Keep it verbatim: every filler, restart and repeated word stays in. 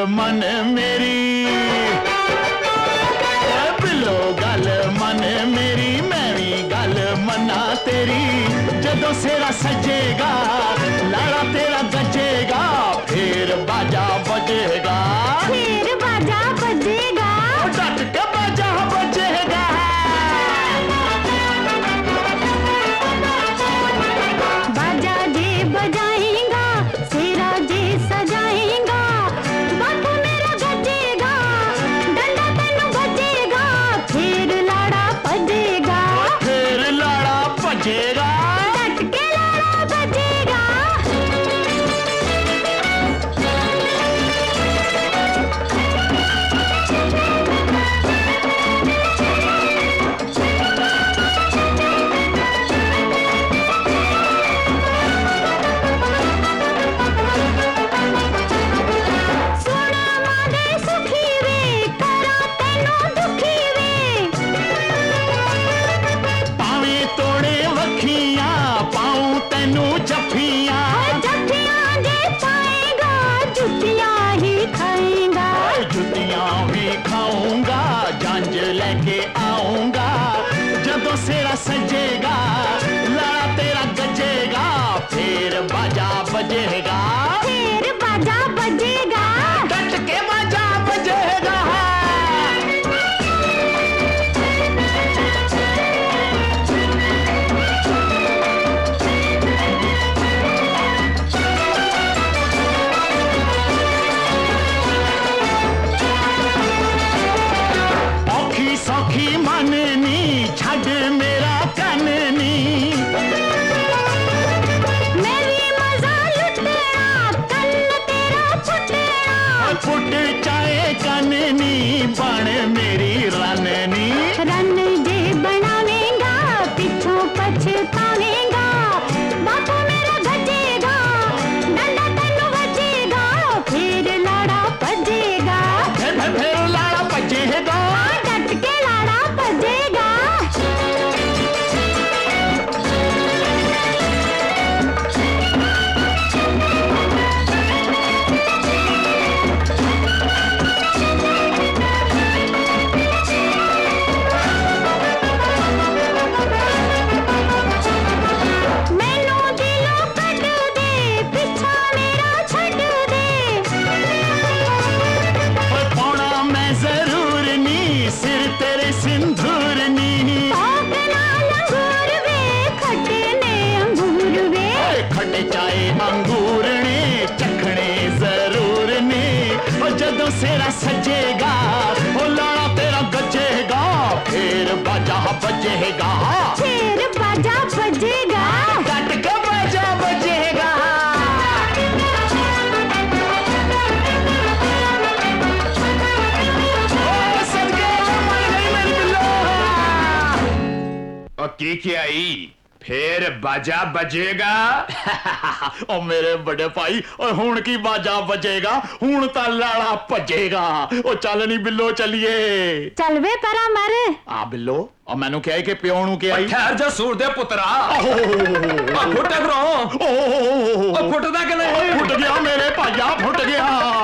मन मेरी बिलो गल मन मेरी मैं भी गल मना तेरी जदों सेरा सजेगा लाड़ा तेरा गजेगा फिर बाजा बजेगा फिर बाजा बजेगा डट के बाजा बजेगा बाजा जे बजाएगा सेरा जे सजाएगा बापू मेरा गजेगा डंडा तेनू बजेगा फिर लाड़ा बजेगा फिर लाड़ा बजेगा डट के लाड़ा बजेगा सोना मादे सुखी वे करा तेनू दुखी वे पावे तोड़े वखियां पाऊं तेनू जफियां जफ्फियां जे पाएगा जुतियां ही खाएगा जुतियां भी खाऊंगा जंज लेके आऊंगा जदों सेरा सजेगा लाड़ा तेरा गजेगा फिर बाजा बजेगा फिर बाजा बजेगा डट के बाजा बजेगा औखी सौखी मननी छड़ मेरा कननी मैं भी मजा लुटेरा कल तेरा फुटेरा फुट चाहे कननी बन मेरी रननी रन जे बनावेगा पिछों पछतावेगा बापू मेरा गजेगा डंडा तेनू बजेगा फिर लाड़ा बजेगा फिर फिर फिर लाड़ा बजेगा डट के लाड़ा बजेगा मैनू दिलों कट दे पिछा मेरा छड़ दे ओए पाउणा मैं जरूर नी सिर तेरे सिंदूर नी पाप नाल अंगूर वे खट्टे ने अंगूर वे ओए खट्टे चाहे अंगूर ने चखने जरूर ने ओ जदों सेरा सजेगा ओ लाड़ा तेरा गजेगा फिर बाजा बजेगा फिर बाजा बजेगा डट के बाजा बजेगा ओ सदके मर गई मेरी बिल्लो ओ की की आई फिर बाजा बजेगा ओ मेरे बड़े भाई ओ हुण की बाजा बजेगा हुण तां लाड़ा भजेगा ओ चल नी बिल्लो चलिए चल वे परा मर आ बिल्लो ओ मैनू क्या कि प्यो नू क्या आई ठहर जा सूर दे पुत्रा ओ फुट करो ओ फुटदा कि नहीं फुट गया मेरे भाइया फुट गया